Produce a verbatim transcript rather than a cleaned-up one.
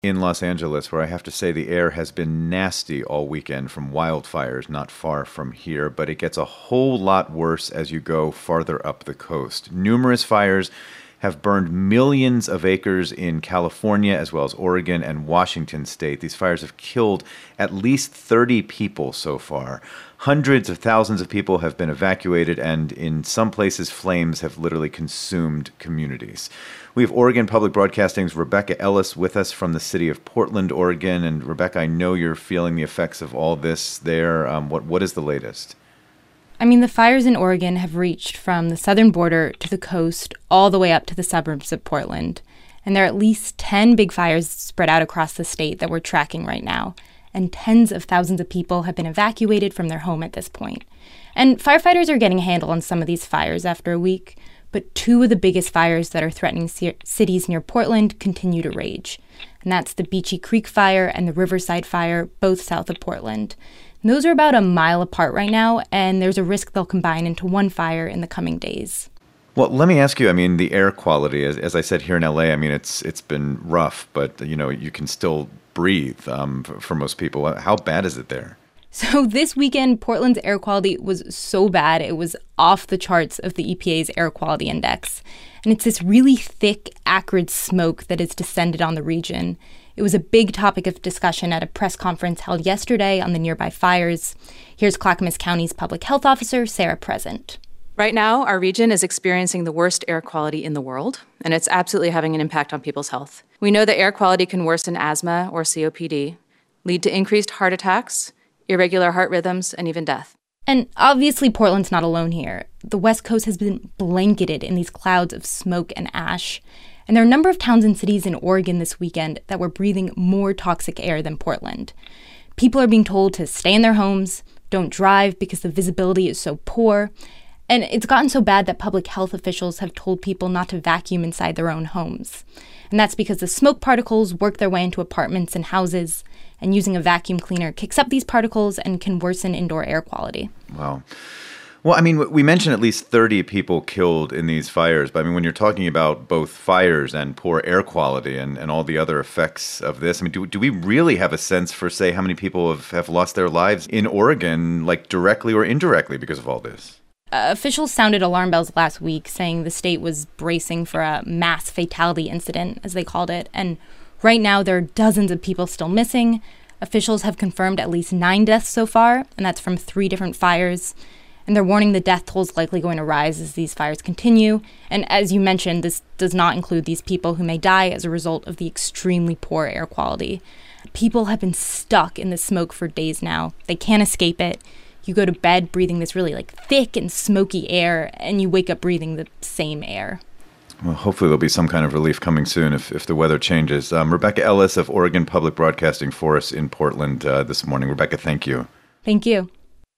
in Los Angeles, where I have to say the air has been nasty all weekend from wildfires not far from here, but it gets a whole lot worse as you go farther up the coast. Numerous fires have burned millions of acres in California, as well as Oregon and Washington state. These fires have killed at least thirty people so far. Hundreds of thousands of people have been evacuated, and in some places, flames have literally consumed communities. We have Oregon Public Broadcasting's Rebecca Ellis with us from the city of Portland, Oregon. And Rebecca, I know you're feeling the effects of all this there. Um, what what is the latest? I mean, the fires in Oregon have reached from the southern border to the coast, all the way up to the suburbs of Portland. And there are at least ten big fires spread out across the state that we're tracking right now. And tens of thousands of people have been evacuated from their home at this point. And firefighters are getting a handle on some of these fires after a week. But two of the biggest fires that are threatening c- cities near Portland continue to rage. And that's the Beachy Creek Fire and the Riverside Fire, both south of Portland. And those are about a mile apart right now, and there's a risk they'll combine into one fire in the coming days. Well, let me ask you, I mean, the air quality, as, as I said here in L A, I mean, it's it's been rough, but, you know, you can still breathe um, for, for most people. How bad is it there? So this weekend, Portland's air quality was so bad, it was off the charts of the E P A's air quality index. And it's this really thick, acrid smoke that has descended on the region. It was a big topic of discussion at a press conference held yesterday on the nearby fires. Here's Clackamas County's public health officer, Sarah Present. Right now, our region is experiencing the worst air quality in the world, and it's absolutely having an impact on people's health. We know that air quality can worsen asthma or C O P D, lead to increased heart attacks, irregular heart rhythms, and even death. And obviously, Portland's not alone here. The West Coast has been blanketed in these clouds of smoke and ash. And there are a number of towns and cities in Oregon this weekend that were breathing more toxic air than Portland. People are being told to stay in their homes, don't drive because the visibility is so poor. And it's gotten so bad that public health officials have told people not to vacuum inside their own homes. And that's because the smoke particles work their way into apartments and houses, and using a vacuum cleaner kicks up these particles and can worsen indoor air quality. Wow. Well, I mean, we mentioned at least thirty people killed in these fires, but I mean, when you're talking about both fires and poor air quality and, and all the other effects of this, I mean, do, do we really have a sense for, say, how many people have, have lost their lives in Oregon, like directly or indirectly because of all this? Uh, officials sounded alarm bells last week, saying the state was bracing for a mass fatality incident, as they called it. And right now, there are dozens of people still missing. Officials have confirmed at least nine deaths so far, and that's from three different fires. And they're warning the death toll is likely going to rise as these fires continue. And as you mentioned, this does not include these people who may die as a result of the extremely poor air quality. People have been stuck in the smoke for days now. They can't escape it. You go to bed breathing this really like thick and smoky air, and you wake up breathing the same air. Well, hopefully there'll be some kind of relief coming soon if, if the weather changes. Um, Rebecca Ellis of Oregon Public Broadcasting for us in Portland uh, this morning. Rebecca, thank you. Thank you.